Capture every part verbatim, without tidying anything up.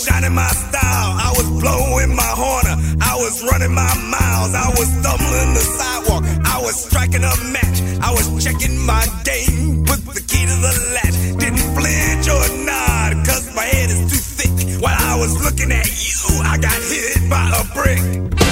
shining my style, I was blowing my horn, I was running my miles, I was stumbling the sidewalk, I was striking a match, I was checking my game, put the key to the latch, didn't flinch or nod, cause my head is too thick. While I was looking at you, I got hit by a brick.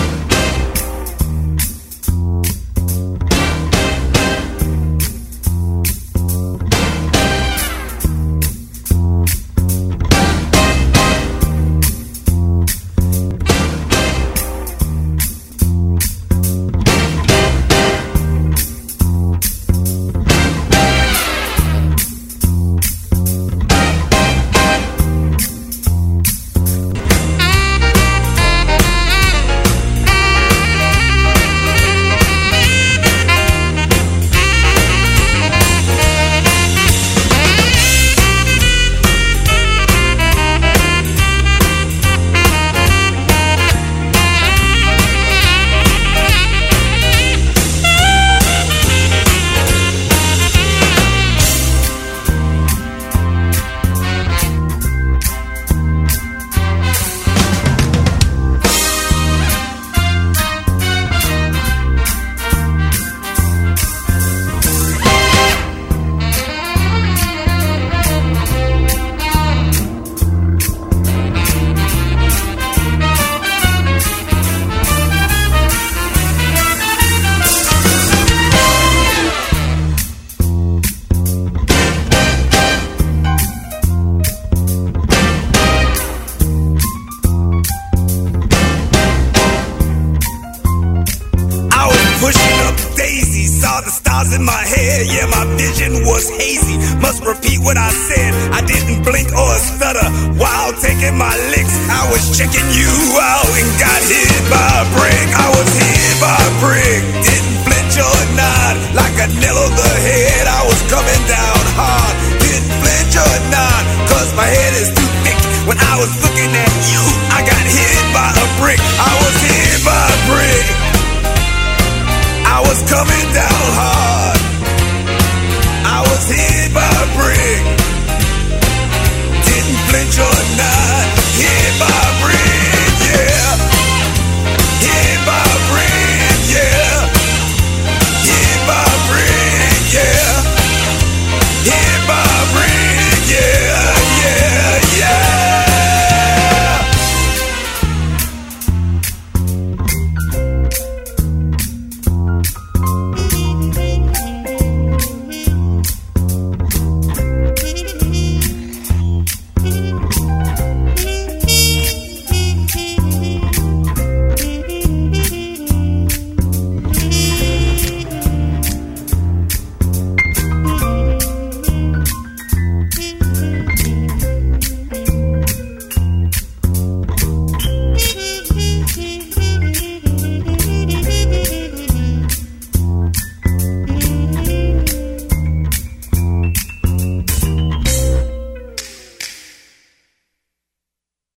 Pushing up daisies, saw the stars in my head. Yeah, my vision was hazy. Must repeat what I said. I didn't blink or stutter while taking my licks. I was checking you out and got hit by a brick. I was hit by a brick, didn't flinch or nod like a nail of